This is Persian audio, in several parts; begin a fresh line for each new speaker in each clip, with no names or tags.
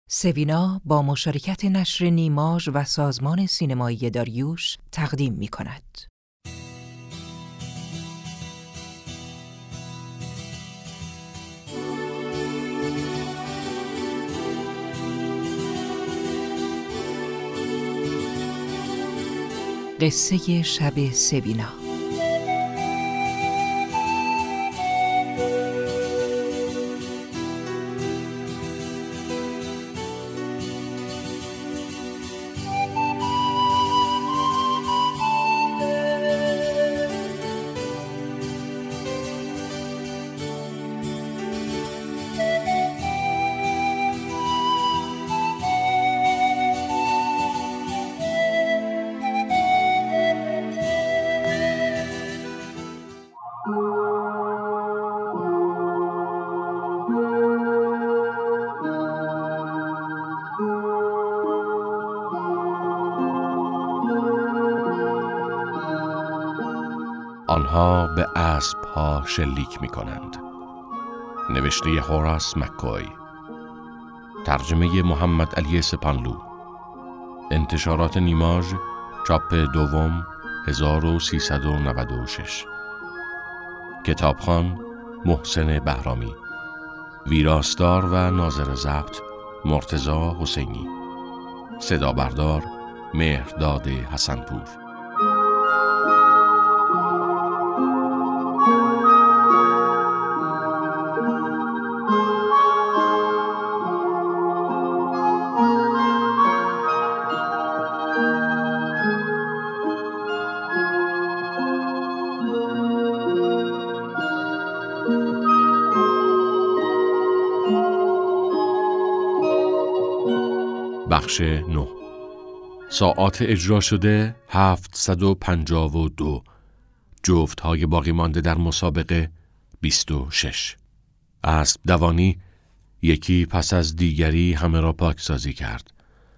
سوینا با مشارکت نشر نیماژ و سازمان سینمایی داریوش تقدیم می‌کند. قصه شب سوینا.
آنها به اسب‌ها شلیک می‌کنند. نوشته هوراس مک‌کوی، ترجمه محمد علی سپانلو، انتشارات نیماژ، چاپ دوم 1396. کتابخوان محسن بهرامی، ویراستار و ناظر ضبط مرتضی حسینی، صدا بردار مهرداد حسنپور. بخش 9. ساعات اجرا شده 752. جفت‌های باقی مانده در مسابقه 26. اسب دوانی یکی پس از دیگری همه را پاکسازی کرد.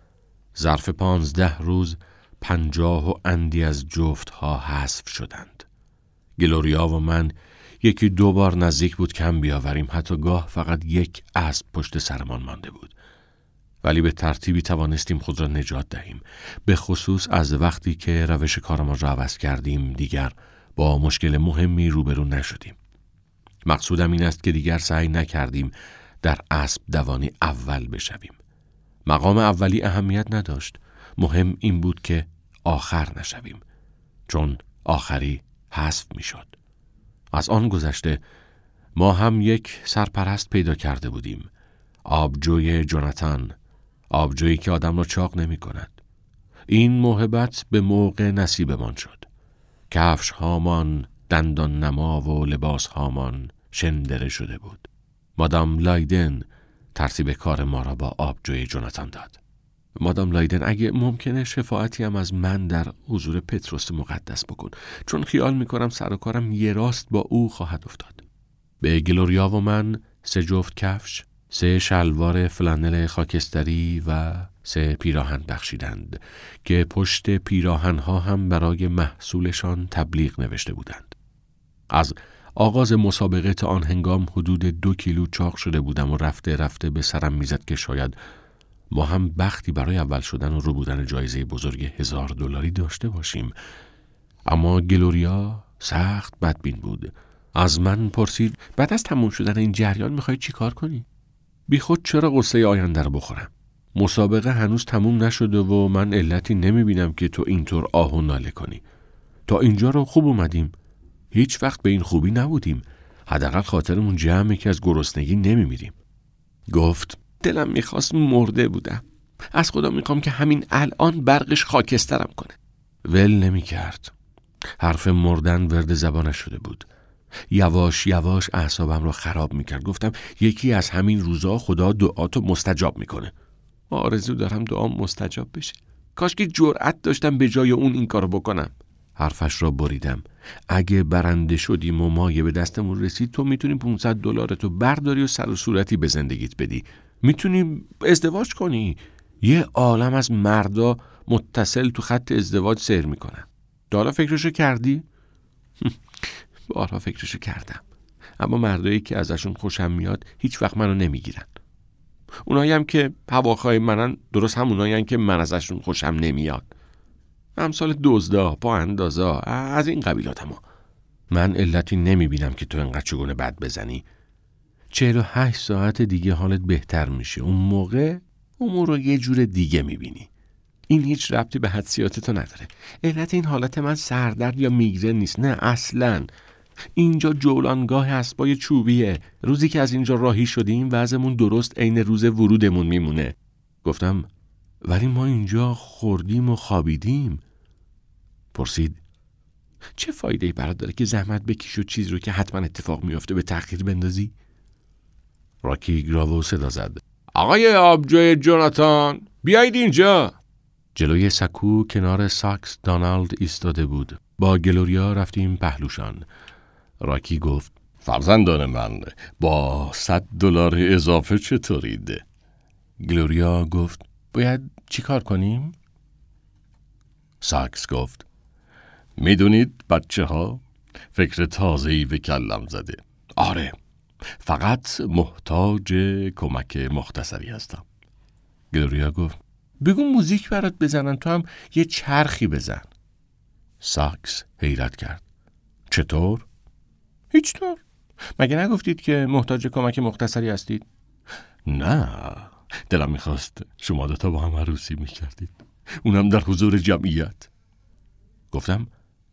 ظرف 15 روز 50 و اندی از جفت‌ها حذف شدند. گلوریا و من یکی دو بار نزدیک بود کم بیاوریم، حتی گاه فقط یک اسب پشت سرمان مانده بود. ولی به ترتیبی توانستیم خود را نجات دهیم، به خصوص از وقتی که روش کارمان را عوض کردیم دیگر با مشکل مهمی روبرو نشدیم. مقصودم این است که دیگر سعی نکردیم در اسب دوانی اول بشویم. مقام اولی اهمیت نداشت، مهم این بود که آخر نشویم، چون آخری حذف می شد. از آن گذشته ما هم یک سرپرست پیدا کرده بودیم، آبجوی جوناتان، آبجویی که آدم را چاق نمی کند. این موهبت به موقع نصیبمان شد. کفش هامان دندان نما و لباس هامان شندره شده بود. مادام لایدن ترتیب کار ما را با آبجوی جوناتان داد. مادام لایدن، اگه ممکنه شفاعتی هم از من در حضور پتروس مقدس بکن، چون خیال میکنم سر و کارم یه راست با او خواهد افتاد. به گلوریا و من 3 جفت کفش، 3 شلوار فلانل خاکستری و 3 پیراهن بخشیدند که پشت پیراهنها هم برای محصولشان تبلیغ نوشته بودند. از آغاز مسابقه تا آن هنگام حدود 2 کیلو چاق شده بودم و رفته رفته به سرم میزد که شاید ما هم بختی برای اول شدن و رو بودن جایزه بزرگ $1000 داشته باشیم. اما گلوریا سخت بدبین بود. از من پرسید بعد از تموم شدن این جریان میخوای چی کار کنی؟ بی خود چرا قصه آینده رو بخورم؟ مسابقه هنوز تموم نشده و من علتی نمیبینم که تو اینطور آه و ناله کنی. تا اینجا رو خوب اومدیم. هیچ وقت به این خوبی نبودیم. حداقل خاطرمون جمعه که از گرسنگی نمیمیریم. گفت دلم میخواست مرده بودم. از خدا میخوام که همین الان برقش خاکسترم کنه. ول نمیکرد. حرف مردن ورد زبانش شده بود. یواش یواش اعصابم رو خراب میکرد. گفتم یکی از همین روزا خدا دعاتو مستجاب میکنه. آرزو دارم دعام مستجاب بشه. کاش که جرأت داشتم به جای اون این کارو بکنم. حرفش را بریدم. اگه برنده شدیم و مایه به دستمون رسید تو میتونی $500 تو برداری و سر و صورتی به زندگیت بدی. میتونی ازدواج کنی. یه عالم از مردا متصل تو خط ازدواج سیر میکنن. حالا فکرشو کردی؟ بارها فکرشو کردم. اما مردایی که ازشون خوشم میاد هیچ وقت منو نمیگیرن. اونایی هم که هواخواه منن درست همونایی هم که من ازشون خوشم نمیاد. امثال دزدا، پا اندازا، از این قبیلات. اما من علتی نمیبینم که تو انقدر چگونه بد بزنی. 48 ساعت دیگه حالت بهتر میشه. اون موقع امور رو یه جور دیگه میبینی. این هیچ ربطی به حدسیات تو نداره. علت این حالت من سردرد یا میگرن نیست. نه اصلاً. اینجا جولانگاه اسبای چوبیه. روزی که از اینجا راهی شدیم وضعمون درست عین روز ورودمون میمونه. گفتم ولی ما اینجا خوردیم و خوابیدیم. پرسید چه فایده‌ای برات داره که زحمت بکشی و چیزی رو که حتما اتفاق میفته به تأخیر بندازی؟ راکی گراو صدا زد. آقای آبجوی جوناتان، بیایید اینجا. جلوی سکو کنار ساکس دانالد ایستاده بود. با گلوریا رفتیم پهلوشان. راکی گفت فرزندان من، با $100 اضافه چطورید؟ گلوریا گفت باید چی کار کنیم؟ ساکس گفت میدونید بچه ها، فکر تازه‌ای به کلم زده. آره، فقط محتاج کمک مختصری هستم. گلوریا گفت بگو موزیک برات بزنن، تو هم یه چرخی بزن. ساکس حیرت کرد. چطور؟ هیچ طور. مگه نگفتید که محتاج کمک مختصری هستید؟ نه، دلم میخواست شما دوتا با هم عروسی میکردید، اونم در حضور جمعیت. گفتم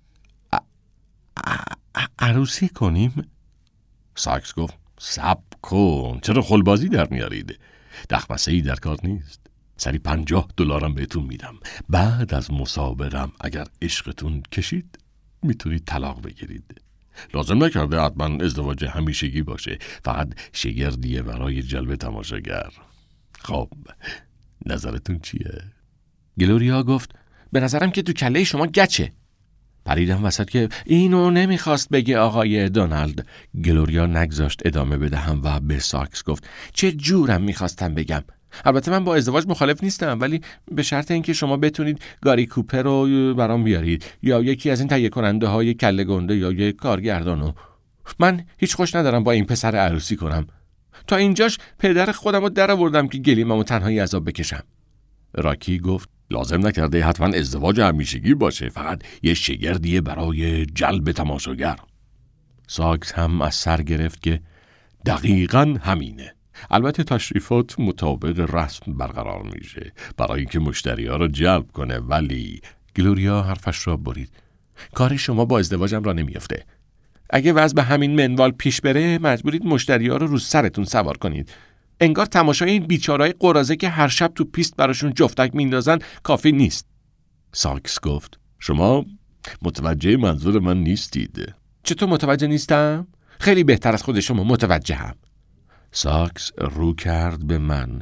عروسی کنیم؟ ساکس گفت صبر کن، چرا خلبازی در میارید؟ دخمسه‌ای در کار نیست. سری $50 بهتون میدم. بعد از مسابقم اگر عشقتون کشید میتونید طلاق بگیرید. لازم نکرده حتما ازدواج همیشگی باشه، فقط شگردیه برای جلب تماشاگر. خب نظرتون چیه؟ گلوریا گفت به نظرم که تو کله شما گچه. پریدم وسط که اینو نمیخواست بگه آقای دونالد. گلوریا نگذاشت ادامه بدهم و به ساکس گفت چه جورم میخواستم بگم. البته من با ازدواج مخالف نیستم، ولی به شرط اینکه شما بتونید گاری کوپر رو برام بیارید یا یکی از این تهیه کننده های کله گنده یا یک کارگردانو. من هیچ خوش ندارم با این پسر عروسی کنم. تا اینجاش پدر خودم رو در آوردم که گلیممو تنهایی عذاب بکشم. راکی گفت لازم نکرده حتما ازدواج همیشگی باشه، فقط یه شگردیه برای جلب تماشاگر. ساکس هم از سر گرفت که دقیقاً همینه. البته تشریفات مطابق رسم برقرار میشه برای اینکه مشتری‌ها رو جلب کنه، ولی گلوریا حرفش را برید. کار شما با ازدواجم را نمیافته. اگه وضع به همین منوال پیش بره مجبورید مشتری‌ها رو سرتون سوار کنید. انگار تماشای این بیچاره‌های قراضه که هر شب تو پیست براشون جفتک میندازن کافی نیست. ساکس گفت شما متوجه منظور من نیستید. چطور متوجه نیستم؟ خیلی بهتر از خود شما متوجهم. ساکس رو کرد به من.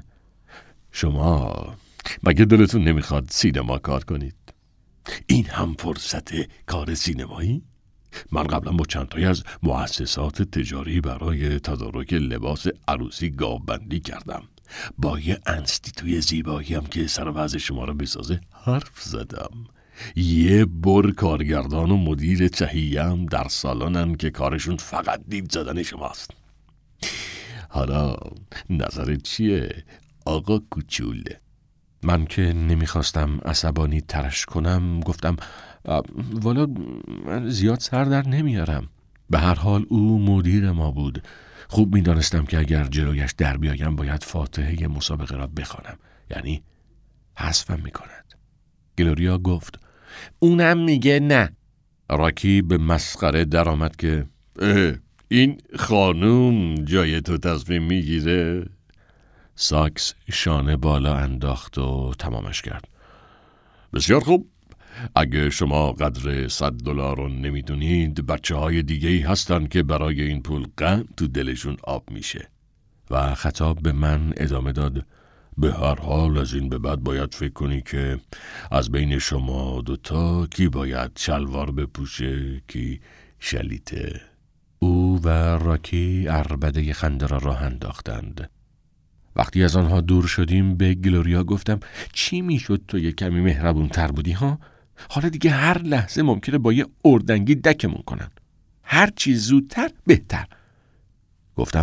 شما مگه دلتون نمیخواد سینما کار کنید؟ این هم فرصت کار سینمایی؟ من قبلا با چند تایی از مؤسسات تجاری برای تدارک لباس عروسی گاوبندی کردم. با یه انستیتوی زیبایی هم که سر وضع شما رو بسازه حرف زدم. یه بر کارگردان و مدیر تهیه هم در سالنن که کارشون فقط دید زدن شماست. حالا نظرت چیه آقا کوچول؟ من که نمیخواستم عصبانی ترش کنم گفتم والا من زیاد سر در نمیارم. به هر حال او مدیر ما بود. خوب میدانستم که اگر جلویش در بیایم باید فاتحه مسابقه را بخوانم، یعنی حذفم میکند. گلوریا گفت اونم میگه نه. راکی به مسخره در آمد که این خانوم جای تو تصمیم میگیره؟ ساکس شانه بالا انداخت و تمامش کرد. بسیار خوب، اگه شما قدر $100 رو نمیدونید، بچه های دیگه‌ای هستن که برای این پول قند تو دلشون آب میشه. و خطاب به من ادامه داد به هر حال از این به بعد باید فکر کنی که از بین شما دوتا کی باید شلوار بپوشه کی شلیته. او و راکی عربده خنده را راه انداختند. وقتی از آنها دور شدیم به گلوریا گفتم چی میشد تو یه کمی مهربون تر بودی ها؟ حالا دیگه هر لحظه ممکنه با یه اردنگی دکمون کنن. هر چی زودتر بهتر. گفتم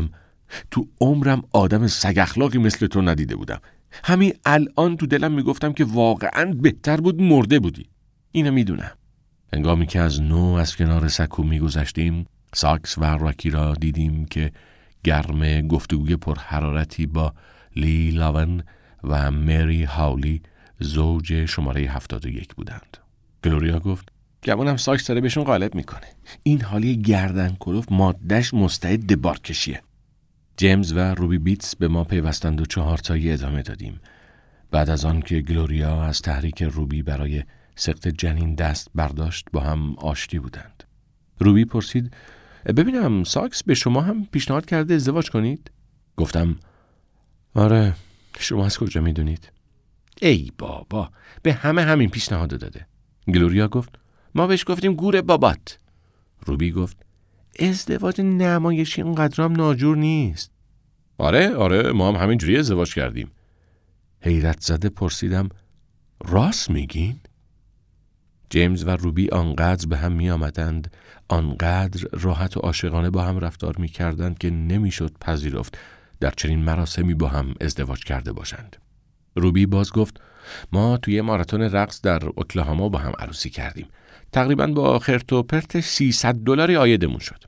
تو عمرم آدم سگ اخلاقی مثل تو ندیده بودم. همین الان تو دلم میگفتم که واقعاً بهتر بود مرده بودی. اینو میدونم. هنگامی که از نو از کنار سکو میگذشتیم، ساکس و راکی را دیدیم که گرم گفتگوی پرحرارتی با لی لاون و مری هاولی زوج شماره 71 بودند. گلوریا گفت گمونم ساکس داره بهشون غالب میکنه. این حالی گردن کلوف مادهش مستعد بارکشیه. جیمز و روبی بیتس به ما پیوستند و 4 تایی ادامه دادیم. بعد از آن که گلوریا از تحریک روبی برای سقط جنین دست برداشت با هم آشتی بودند. روبی پرسید ببینم ساکس به شما هم پیشنهاد کرده ازدواج کنید؟ گفتم آره، شما از کجا میدونید؟ ای بابا، به همه همین پیشنهاد داده. گلوریا گفت ما بهش گفتیم گور بابات. روبی گفت ازدواج نمایشی اونقدرام ناجور نیست. آره ما هم همینجوری ازدواج کردیم. حیرت زده پرسیدم راست میگین؟ جیمز و روبی آنقدر به هم می آمدند، آنقدر راحت و عاشقانه با هم رفتار می کردند که نمیشد پذیرفت در چنین مراسمی با هم ازدواج کرده باشند. روبی باز گفت ما توی ماراتون رقص در اوکلاهاما با هم عروسی کردیم. تقریباً با خرت و پرت $300 عایدمون شد.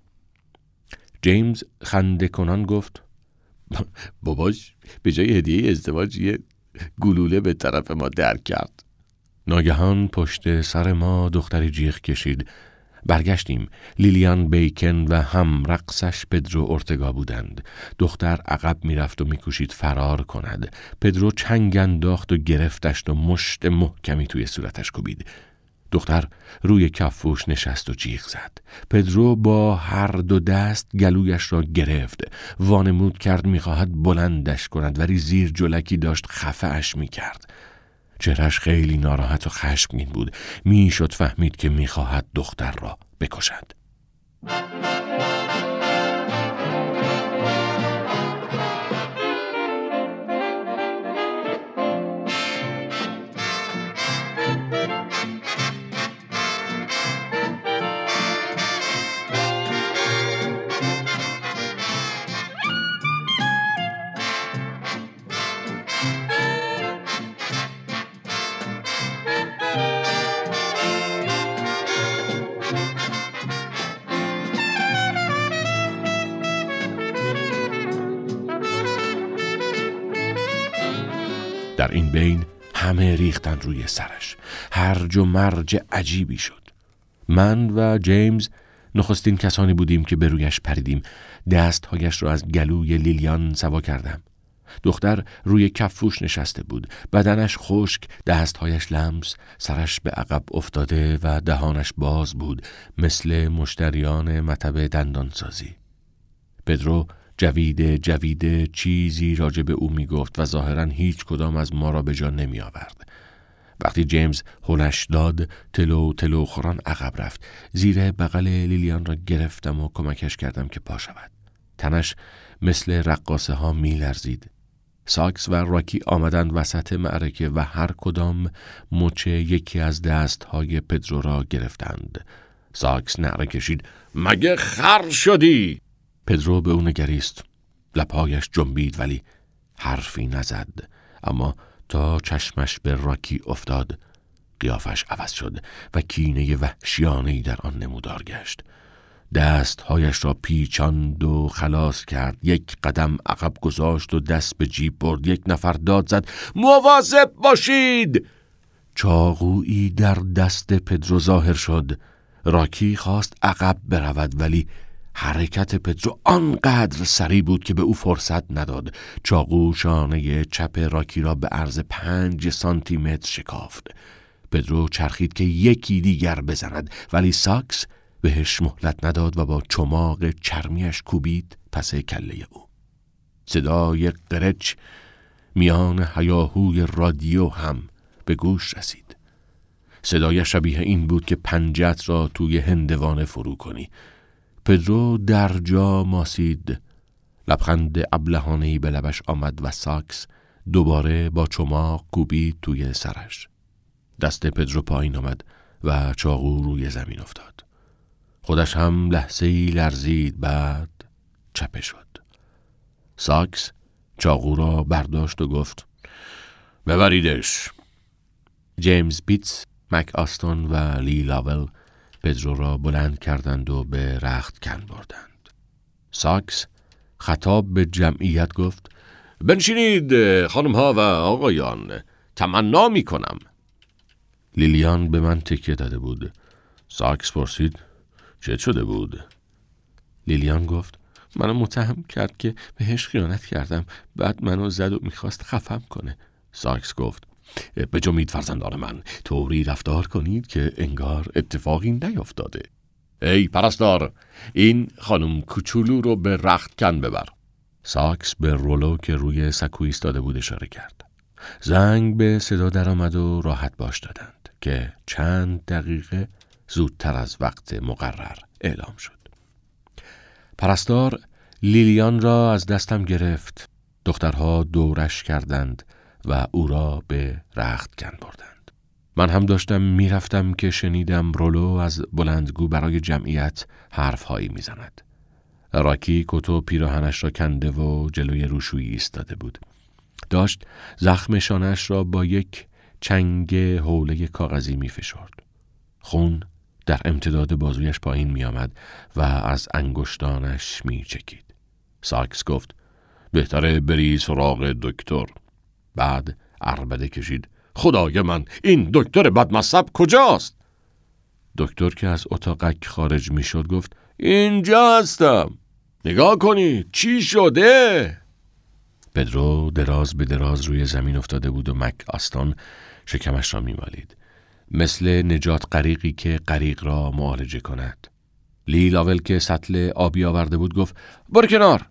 جیمز خنده کنان گفت باباش به جای هدیه ازدواج یه گلوله به طرف ما در کرد. ناگهان پشت سر ما دختری جیغ کشید. برگشتیم. لیلیان بیکن و هم رقصش پدرو اورتگا بودند. دختر عقب میرفت و میکوشید فرار کند. پدرو چنگ انداخت و گرفتش و مشت محکمی توی صورتش کوبید. دختر روی کفوش نشست و جیغ زد. پدرو با هر دو دست گلویش را گرفت. وانمود کرد میخواهد بلندش کند ولی زیر جلکی داشت خفه‌اش میکرد. چهرش خیلی ناراحت و خشمگین بود. میشد فهمید که میخواهد دختر را بکشد. در این بین همه ریختن روی سرش. هرج و مرج عجیبی شد. من و جیمز نخستین کسانی بودیم که به رویش پریدیم. دستهایش را از گلوی لیلیان سوا کردم. دختر روی کفوش نشسته بود. بدنش خشک، دستهایش لمس، سرش به عقب افتاده و دهانش باز بود مثل مشتریان مطب دندانسازی. پدرو جوید چیزی راجع به او می گفت و ظاهراً هیچ کدام از ما را به جا نمی آورد. وقتی جیمز هلش داد تلو خوران عقب رفت. زیر بغل لیلیان را گرفتم و کمکش کردم که پا شود. تنش مثل رقاصه ها می لرزید. ساکس و راکی آمدند وسط معرکه و هر کدام مچ یکی از دستهای پدرو را گرفتند. ساکس نعره کشید مگه خر شدی؟ پدرو به او نگریست. لبهایش جنبید ولی حرفی نزد. اما تا چشمش به راکی افتاد قیافش عوض شد و کینه وحشیانه‌ای در آن نمودار گشت. دستهایش را پیچاند و خلاص کرد. یک قدم عقب گذاشت و دست به جیب برد. یک نفر داد زد مواظب باشید. چاقویی در دست پدرو ظاهر شد. راکی خواست عقب برود ولی حرکت پدرو آنقدر سریع بود که به او فرصت نداد. چاقو شانه چپ راکی را به عرض 5 سانتی متر شکافت. پدرو چرخید که یکی دیگر بزند ولی ساکس بهش مهلت نداد و با چماق چرمیش کوبید پس کله او. صدای قرچ میان هیاهوی رادیو هم به گوش رسید. صدای شبیه این بود که پنجت را توی هندوانه فرو کنی. پدرو در جا ماسید. لبخند ابلهانه‌ای به لبش آمد و ساکس دوباره با چماق کوبید توی سرش. دست پدرو پایین آمد و چاقو روی زمین ساکس چاقو را برداشت و گفت ببریدش. جیمز بیتس، مک آستون و لی لاول پدرو را بلند کردند و به رختکن بردند. ساکس خطاب به جمعیت گفت بنشینید خانم‌ها و آقایان، تمنا می‌کنم. لیلیان به من تکیه داده بود. ساکس پرسید چه شده بود؟ لیلیان گفت منو متهم کرد که بهش خیانت کردم، بعد منو زد و میخواست خفم کنه. ساکس گفت بجنبید فرزندان من، طوری رفتار کنید که انگار اتفاقی نیفتاده. ای پرستار، این خانم کوچولو رو به رختکن ببر. ساکس به رولو که روی سکو ایستاده بود اشاره کرد. زنگ به صدا در آمد و راحت باش دادند که چند دقیقه زودتر از وقت مقرر اعلام شد. پرستار لیلیان را از دستم گرفت. دخترها دورش کردند و او را به رختکن بردند. من هم داشتم میرفتم که شنیدم رولو از بلندگو برای جمعیت حرفهایی میزند. راکی کت و پیراهنش را کنده و جلوی روشویی ایستاده بود. داشت زخم شانه‌اش را با یک چنگ حوله کاغذی میفشرد. خون در امتداد بازویش پایین می آمد و از انگشتانش می چکید. ساکس گفت بهتره بری سراغ دکتر. بعد عربده کشید خدای من، این دکتر بدمصب کجاست؟ دکتر که از اتاقک خارج می شد گفت اینجا هستم، نگاه کنی چی شده؟ پدرو دراز به دراز روی زمین افتاده بود و مک آستون شکمش را می مالید، مثل نجات غریقی که غریق را معالجه کند. لی لاول که سطل آبی آورده بود گفت برو کنار.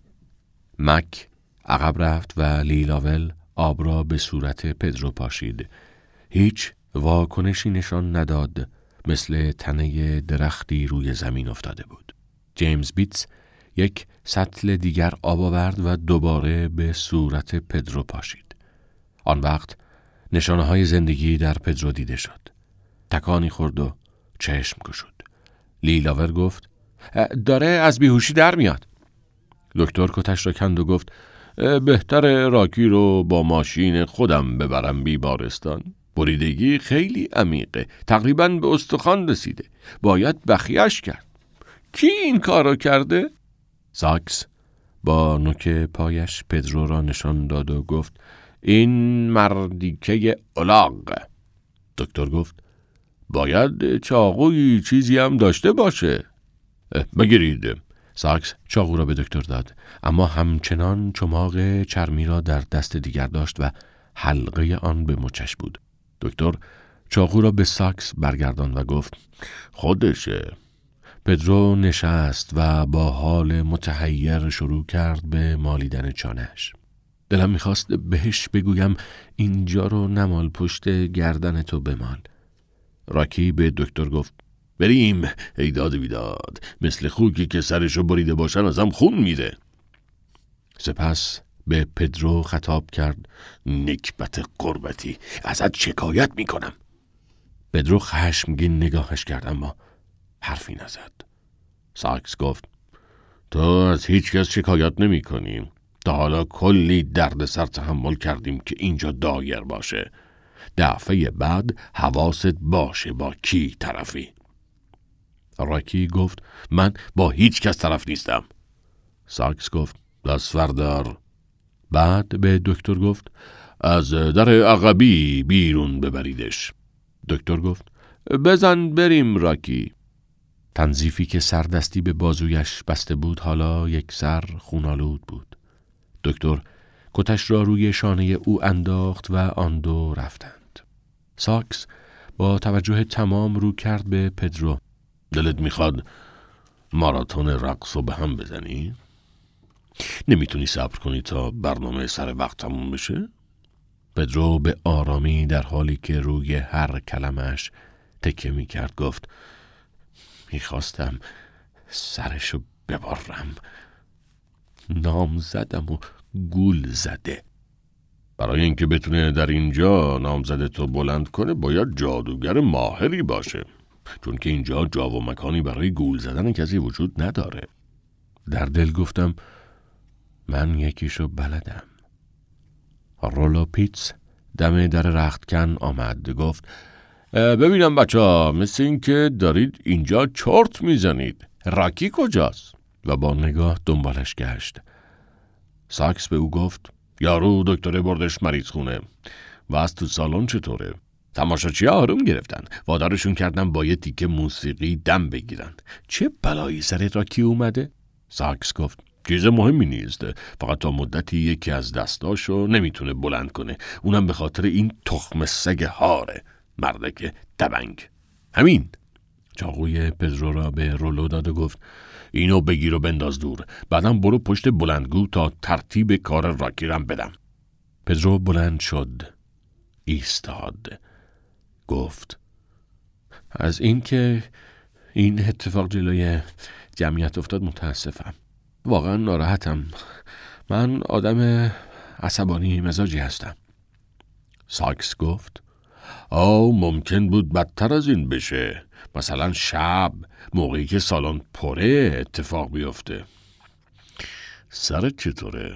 مک عقب رفت و لی لاول آب را به صورت پدرو پاشید. هیچ واکنشی نشان نداد، مثل تنه درختی روی زمین افتاده بود. جیمز بیتس یک سطل دیگر آب آورد و دوباره به صورت پدرو پاشید. آن وقت نشانه‌های زندگی در پدرو دیده شد. تکانی خورد و چشم گشود. لی لاول گفت داره از بیهوشی در میاد. دکتر کتش را کند و گفت بهتر راکی رو با ماشین خودم ببرم بیمارستان. بریدگی خیلی عمیقه، تقریباً به استخوان رسیده، باید بخیه‌اش کرد. کی این کارو کرده؟ ساکس با نوک پایش پدرو را نشان داد و گفت این مردیکه الاغ. دکتر گفت باید چاقوی چیزی هم داشته باشه. بگیرید. ساکس چاقو را به دکتر داد، اما همچنان چماق چرمی را در دست دیگر داشت و حلقه آن به مچش بود. دکتر چاقو را به ساکس برگرداند و گفت خودشه. پدرو نشست و با حال متحیر شروع کرد به مالیدن چانه‌اش. دلم میخواست بهش بگویم اینجا رو نمال، پشت گردن تو بمال. راکی به دکتر گفت بریم. ای داد بیداد، مثل خوکی که سرشو بریده باشن ازم خون میره. سپس به پدرو خطاب کرد نکبت قربتی، ازت شکایت میکنم. پدرو خشمگین نگاهش کرد اما حرفی نزد. ساکس گفت تو از هیچ کس شکایت نمی کنیم. تا حالا کلی درد سر تحمل کردیم که اینجا دایر باشه. دفعه بعد حواست باشه با کی طرفی. راکی گفت من با هیچ کس طرف نیستم. ساکس گفت دست فردار. بعد به دکتر گفت از در عقبی بیرون ببریدش. دکتر گفت بزن بریم راکی. تنظیفی که سردستی به بازویش بسته بود حالا یک سر خونالود بود. دکتر کتش را روی شانه او انداخت و آن دو رفتند. ساکس با توجه تمام رو کرد به پدرو. دلت میخواد ماراتون رقص رو به هم بزنی؟ نمیتونی صبر کنی تا برنامه سر وقت تموم بشه؟ پدرو به آرامی در حالی که روی هر کلمش تکه میکرد گفت میخواستم سرشو ببرم. نامزدم و گول زده. برای اینکه بتونه در اینجا نامزدتو بلند کنه باید جادوگر ماهری باشه، چون که اینجا جا و مکانی برای گول زدن کسی وجود نداره. در دل گفتم من یکیشو بلدم. رولو پیتز دم در رختکن آمد. گفت ببینم بچه‌ها، مثل این که دارید اینجا چرت میزنید. راکی کجاست؟ و با نگاه دنبالش گشت. ساکس به او گفت یارو دکتر بردش مریض خونه. و از تو سالن چطوره؟ تماشاچی آروم گرفتن. وادارشون کردن با یه تیکه موسیقی دم بگیرن. چه بلایی سر راکی اومده؟ ساکس گفت چیز مهمی نیست، فقط تا مدتی یکی از دستاشو نمیتونه بلند کنه، اونم به خاطر این تخم سگ هاره، مردک دبنگ. همین. چاقوی پدرو را به رولو داد و گفت اینو بگیر و بنداز دور، بعدم برو پشت بلندگو تا ترتیب کار راکی رم بدم. پدرو بلند شد، ایستاد، گفت از این که این اتفاق جلوی جمعیت افتاد متاسفم. واقعا ناراحتم. من آدم عصبانی مزاجی هستم. ساکس گفت ممکن بود بدتر از این بشه. مثلا شب موقعی که سالن پره اتفاق بیفته. سرت چطوره؟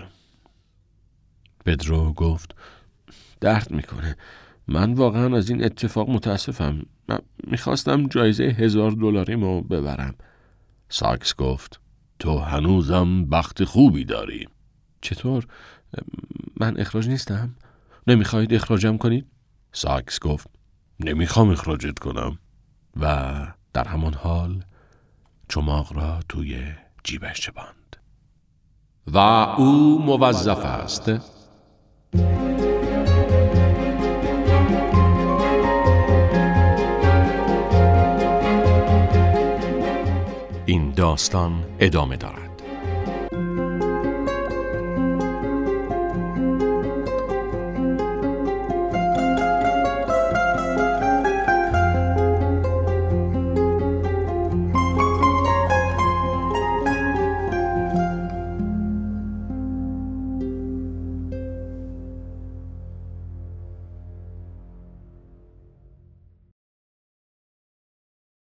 پدرو گفت درد میکنه. من واقعا از این اتفاق متاسفم. من میخواستم جایزه $1000 ببرم. ساکس گفت تو هنوزم بخت خوبی داری. چطور؟ من اخراج نیستم؟ نمیخواید اخراجم کنید؟ ساکس گفت نمیخوام اخراجت کنم. و در همان حال چماق را توی جیبش چپاند. و او موظف است این داستان ادامه دارد.